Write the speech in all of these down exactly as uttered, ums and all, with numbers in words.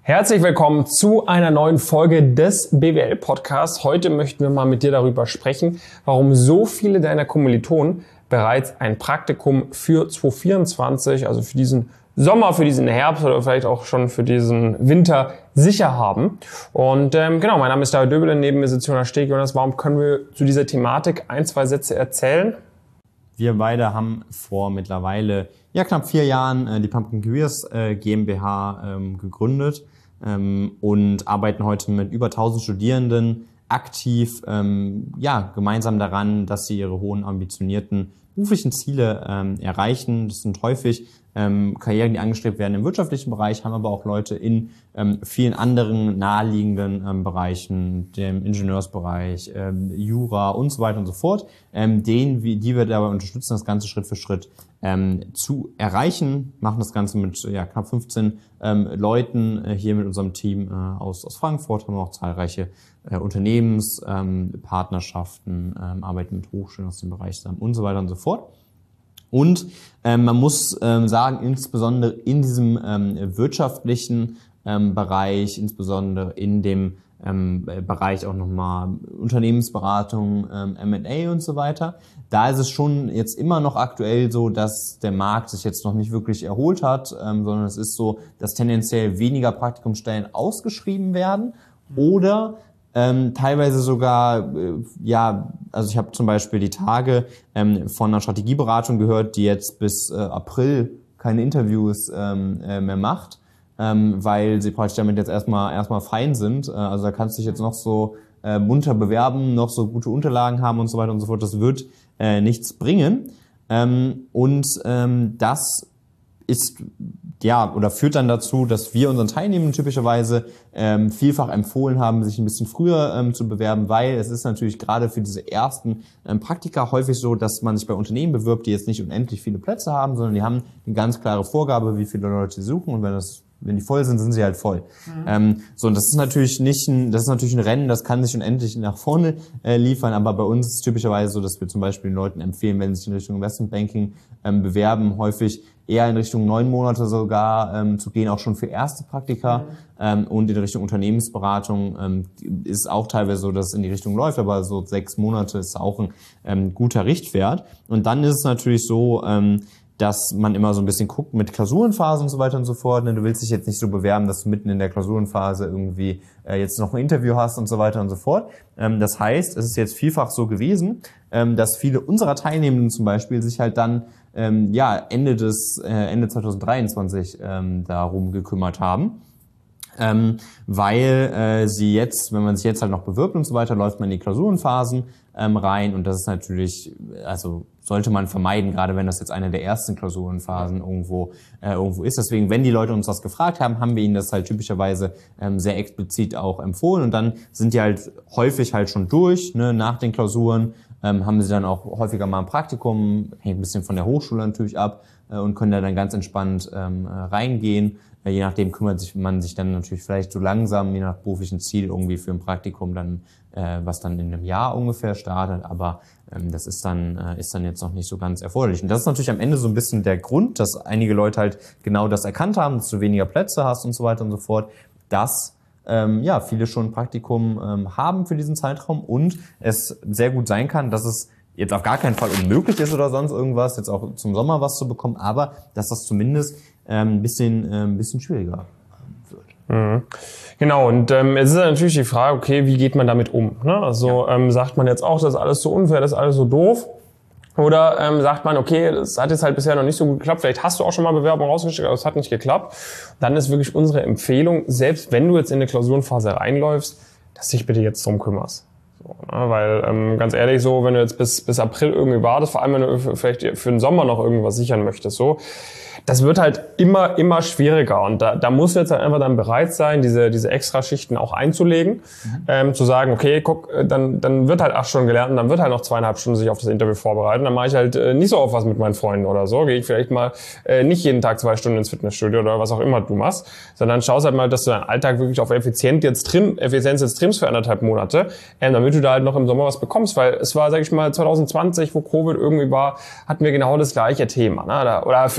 Herzlich willkommen zu einer neuen Folge des B W L-Podcasts. Heute möchten wir mal mit dir darüber sprechen, warum so viele deiner Kommilitonen bereits ein Praktikum für zwanzig vierundzwanzig, also für diesen Sommer, für diesen Herbst oder vielleicht auch schon für diesen Winter sicher haben. Und ähm, genau, mein Name ist David Döbele, neben mir sitzt Jonas Steg. Jonas, warum können wir zu dieser Thematik ein, zwei Sätze erzählen? Wir beide haben vor mittlerweile ja, knapp vier Jahren äh, die Pumpkin Careers äh, GmbH ähm, gegründet ähm, und arbeiten heute mit über tausend Studierenden aktiv ähm, ja, gemeinsam daran, dass sie ihre hohen ambitionierten beruflichen Ziele ähm, erreichen. Das sind häufig ähm, Karrieren, die angestrebt werden im wirtschaftlichen Bereich, haben aber auch Leute in ähm, vielen anderen naheliegenden ähm, Bereichen, dem Ingenieursbereich, ähm, Jura und so weiter und so fort, ähm, denen, wie, die wir dabei unterstützen, das Ganze Schritt für Schritt ähm, zu erreichen. Machen das Ganze mit ja, knapp fünfzehn ähm, Leuten äh, hier mit unserem Team äh, aus, aus Frankfurt, haben wir auch zahlreiche äh, Unternehmenspartnerschaften, ähm, ähm, arbeiten mit Hochschulen aus dem Bereich zusammen und so weiter und so fort. Und ähm, man muss ähm, sagen, insbesondere in diesem ähm, wirtschaftlichen ähm, Bereich, insbesondere in dem ähm, Bereich auch nochmal Unternehmensberatung, ähm, M and A und so weiter, da ist es schon jetzt immer noch aktuell so, dass der Markt sich jetzt noch nicht wirklich erholt hat, ähm, sondern es ist so, dass tendenziell weniger Praktikumsstellen ausgeschrieben werden oder Ähm, teilweise sogar, äh, ja, also ich habe zum Beispiel die Tage ähm, von einer Strategieberatung gehört, die jetzt bis äh, April keine Interviews ähm, äh, mehr macht, ähm, weil sie praktisch damit jetzt erstmal erstmal fein sind. Äh, also da kannst du dich jetzt noch so äh, munter bewerben, noch so gute Unterlagen haben und so weiter und so fort. Das wird äh, nichts bringen. Ähm, und ähm, das ist ja oder führt dann dazu, dass wir unseren Teilnehmern typischerweise ähm, vielfach empfohlen haben, sich ein bisschen früher ähm, zu bewerben, weil es ist natürlich gerade für diese ersten ähm, Praktika häufig so, dass man sich bei Unternehmen bewirbt, die jetzt nicht unendlich viele Plätze haben, sondern die haben eine ganz klare Vorgabe, wie viele Leute sie suchen, und wenn das wenn die voll sind, sind sie halt voll. Mhm. Ähm, so, und das ist natürlich nicht ein, das ist natürlich ein Rennen, das kann sich unendlich nach vorne äh, liefern, aber bei uns ist es typischerweise so, dass wir zum Beispiel den Leuten empfehlen, wenn sie sich in Richtung Investmentbanking ähm, bewerben, häufig eher in Richtung neun Monate sogar ähm, zu gehen, auch schon für erste Praktika, mhm. ähm, und in Richtung Unternehmensberatung ähm, ist auch teilweise so, dass es in die Richtung läuft, aber so sechs Monate ist auch ein ähm, guter Richtwert. Und dann ist es natürlich so, ähm, dass man immer so ein bisschen guckt mit Klausurenphase und so weiter und so fort. Du willst dich jetzt nicht so bewerben, dass du mitten in der Klausurenphase irgendwie äh, jetzt noch ein Interview hast und so weiter und so fort. Ähm, das heißt, es ist jetzt vielfach so gewesen, ähm, dass viele unserer Teilnehmenden zum Beispiel sich halt dann ähm, ja Ende des äh, Ende zwanzig dreiundzwanzig ähm, darum gekümmert haben. Ähm, weil äh, sie jetzt, wenn man sich jetzt halt noch bewirbt und so weiter, läuft man in die Klausurenphasen ähm, rein, und das ist natürlich, also sollte man vermeiden, gerade wenn das jetzt eine der ersten Klausurenphasen irgendwo äh, irgendwo ist. Deswegen, wenn die Leute uns das gefragt haben, haben wir ihnen das halt typischerweise ähm, sehr explizit auch empfohlen, und dann sind die halt häufig halt schon durch, ne, nach den Klausuren ähm, haben sie dann auch häufiger mal ein Praktikum, hängt ein bisschen von der Hochschule natürlich ab, äh, und können da dann ganz entspannt ähm, reingehen. Je nachdem kümmert sich man sich dann natürlich vielleicht so langsam, je nach beruflichen Ziel, irgendwie für ein Praktikum dann, äh, was dann in einem Jahr ungefähr startet. Aber ähm, das ist dann äh, ist dann jetzt noch nicht so ganz erforderlich. Und das ist natürlich am Ende so ein bisschen der Grund, dass einige Leute halt genau das erkannt haben, dass du weniger Plätze hast und so weiter und so fort, dass ähm, ja viele schon ein Praktikum ähm, haben für diesen Zeitraum, und es sehr gut sein kann, dass es jetzt auf gar keinen Fall unmöglich ist oder sonst irgendwas, jetzt auch zum Sommer was zu bekommen, aber dass das zumindest ähm, ein bisschen äh, ein bisschen schwieriger wird. Mhm. Genau, und ähm, es ist natürlich die Frage, okay, wie geht man damit um? Ne? Also ja. ähm, sagt man jetzt auch, das ist alles so unfair, das ist alles so doof? Oder ähm, sagt man, okay, das hat jetzt halt bisher noch nicht so gut geklappt, vielleicht hast du auch schon mal Bewerbung rausgeschickt, aber es hat nicht geklappt. Dann ist wirklich unsere Empfehlung, selbst wenn du jetzt in eine Klausurenphase reinläufst, dass du dich bitte jetzt drum kümmerst. So, ne? Weil ähm, ganz ehrlich so, wenn du jetzt bis bis April irgendwie wartest, vor allem wenn du vielleicht für den Sommer noch irgendwas sichern möchtest, so, das wird halt immer, immer schwieriger, und da, da musst du jetzt halt einfach dann bereit sein, diese, diese Extraschichten auch einzulegen, mhm. ähm, zu sagen, okay, guck, dann, dann wird halt acht Stunden gelernt und dann wird halt noch zweieinhalb Stunden sich auf das Interview vorbereiten, dann mache ich halt äh, nicht so oft was mit meinen Freunden oder so, gehe ich vielleicht mal äh, nicht jeden Tag zwei Stunden ins Fitnessstudio oder was auch immer du machst, sondern schaust halt mal, dass du deinen Alltag wirklich auf Effizient jetzt trim, Effizienz jetzt trimmst für anderthalb Monate, ähm, damit du da halt noch im Sommer was bekommst, weil es war, sag ich mal, zwanzig zwanzig, wo Covid irgendwie war, hatten wir genau das gleiche Thema, ne? Da, oder ja, es noch viel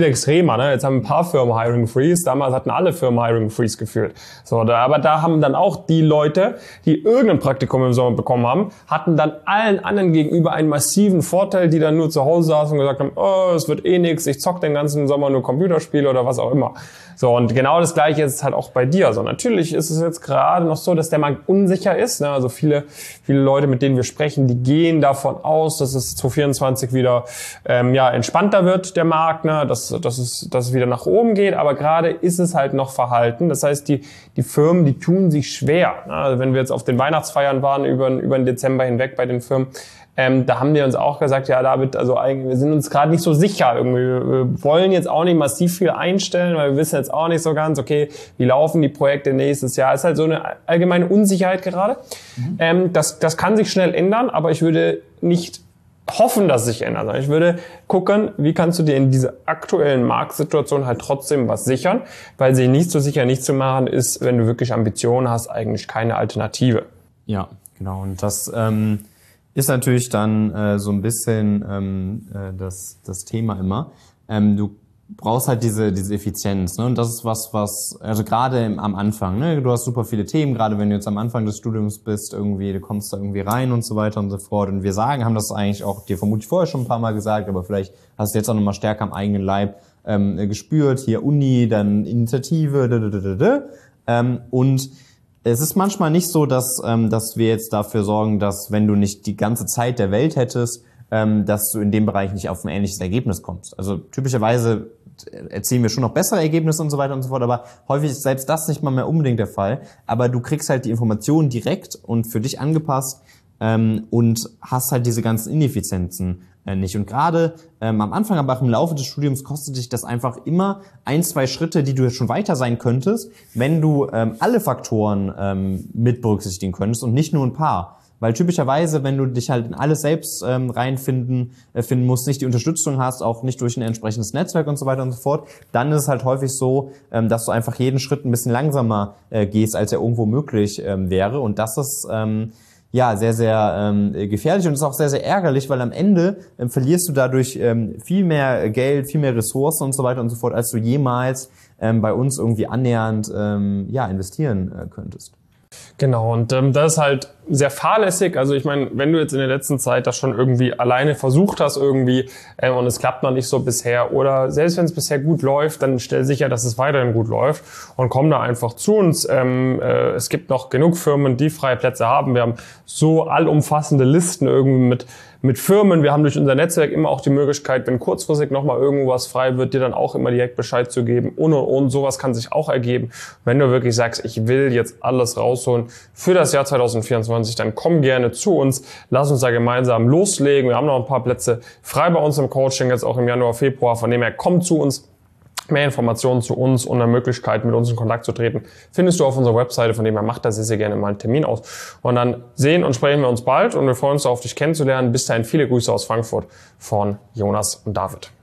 viel extremer. Ne? Jetzt haben ein paar Firmen Hiring Freeze. Damals hatten alle Firmen Hiring Freeze gefühlt. So, da, aber da haben dann auch die Leute, die irgendein Praktikum im Sommer bekommen haben, hatten dann allen anderen gegenüber einen massiven Vorteil, die dann nur zu Hause saßen und gesagt haben, oh, es wird eh nix, ich zock den ganzen Sommer nur Computerspiele oder was auch immer. So, und genau das Gleiche ist halt auch bei dir. Also natürlich ist es jetzt gerade noch so, dass der Markt unsicher ist. Ne? Also viele, viele Leute, mit denen wir sprechen, die gehen davon aus, dass es zwanzig vierundzwanzig wieder ähm, ja entspannter wird, der Markt, ne? dass, dass, es, dass es wieder nach oben geht. Aber gerade ist es halt noch verhalten. Das heißt, die, die Firmen, die tun sich schwer. Ne? Also wenn wir jetzt auf den Weihnachtsfeiern waren, über, über den Dezember hinweg bei den Firmen, Ähm, da haben die uns auch gesagt, ja David, also eigentlich, wir sind uns gerade nicht so sicher. Irgendwie, wir wollen jetzt auch nicht massiv viel einstellen, weil wir wissen jetzt auch nicht so ganz, okay, wie laufen die Projekte nächstes Jahr. Es ist halt so eine allgemeine Unsicherheit gerade. Mhm. Ähm, das, das kann sich schnell ändern, aber ich würde nicht hoffen, dass es sich ändert, sondern ich würde gucken, wie kannst du dir in dieser aktuellen Marktsituation halt trotzdem was sichern, weil sich nicht so sicher nicht zu machen ist, wenn du wirklich Ambitionen hast, eigentlich keine Alternative. Ja, genau. Und das ähm ist natürlich dann äh, so ein bisschen ähm, äh, das das Thema immer. Ähm, du brauchst halt diese diese Effizienz, ne? Und das ist was, was also gerade am Anfang, ne? Du hast super viele Themen, gerade wenn du jetzt am Anfang des Studiums bist, irgendwie, du kommst da irgendwie rein und so weiter und so fort. Und wir sagen, haben das eigentlich auch dir vermutlich vorher schon ein paar Mal gesagt, aber vielleicht hast du jetzt auch nochmal stärker am eigenen Leib ähm, gespürt. Hier Uni, dann Initiative, da, da, da, da, da. Ähm, und es ist manchmal nicht so, dass ähm, dass wir jetzt dafür sorgen, dass wenn du nicht die ganze Zeit der Welt hättest, ähm, dass du in dem Bereich nicht auf ein ähnliches Ergebnis kommst. Also typischerweise erzielen wir schon noch bessere Ergebnisse und so weiter und so fort, aber häufig ist selbst das nicht mal mehr unbedingt der Fall. Aber du kriegst halt die Informationen direkt und für dich angepasst ähm, und hast halt diese ganzen Ineffizienzen äh, nicht. Und gerade ähm, am Anfang, aber auch im Laufe des Studiums kostet dich das einfach immer ein, zwei Schritte, die du jetzt schon weiter sein könntest, wenn du ähm, alle Faktoren ähm, mit berücksichtigen könntest und nicht nur ein paar. Weil typischerweise, wenn du dich halt in alles selbst ähm, reinfinden äh, finden musst, nicht die Unterstützung hast, auch nicht durch ein entsprechendes Netzwerk und so weiter und so fort, dann ist es halt häufig so, ähm, dass du einfach jeden Schritt ein bisschen langsamer äh, gehst, als er irgendwo möglich ähm, wäre. Und das ist ähm, ja sehr, sehr ähm, gefährlich und ist auch sehr, sehr ärgerlich, weil am Ende ähm, verlierst du dadurch ähm, viel mehr Geld, viel mehr Ressourcen und so weiter und so fort, als du jemals ähm, bei uns irgendwie annähernd ähm, ja investieren äh, könntest. Genau, und ähm, das ist halt sehr fahrlässig. Also ich meine, wenn du jetzt in der letzten Zeit das schon irgendwie alleine versucht hast irgendwie ähm, und es klappt noch nicht so bisher oder selbst wenn es bisher gut läuft, dann stell sicher, dass es weiterhin gut läuft und komm da einfach zu uns. Ähm, äh, es gibt noch genug Firmen, die freie Plätze haben. Wir haben so allumfassende Listen irgendwie mit mit Firmen. Wir haben durch unser Netzwerk immer auch die Möglichkeit, wenn kurzfristig nochmal irgendwo was frei wird, dir dann auch immer direkt Bescheid zu geben. Und, und, und sowas kann sich auch ergeben. Wenn du wirklich sagst, ich will jetzt alles rausholen für das Jahr zwanzig vierundzwanzig, dann komm gerne zu uns. Lass uns da gemeinsam loslegen. Wir haben noch ein paar Plätze frei bei uns im Coaching, jetzt auch im Januar, Februar. Von dem her, komm zu uns. Mehr Informationen zu uns und eine Möglichkeit, mit uns in Kontakt zu treten, findest du auf unserer Webseite, von dem her macht da sehr, sehr gerne mal einen Termin aus. Und dann sehen und sprechen wir uns bald und wir freuen uns darauf, dich kennenzulernen. Bis dahin viele Grüße aus Frankfurt von Jonas und David.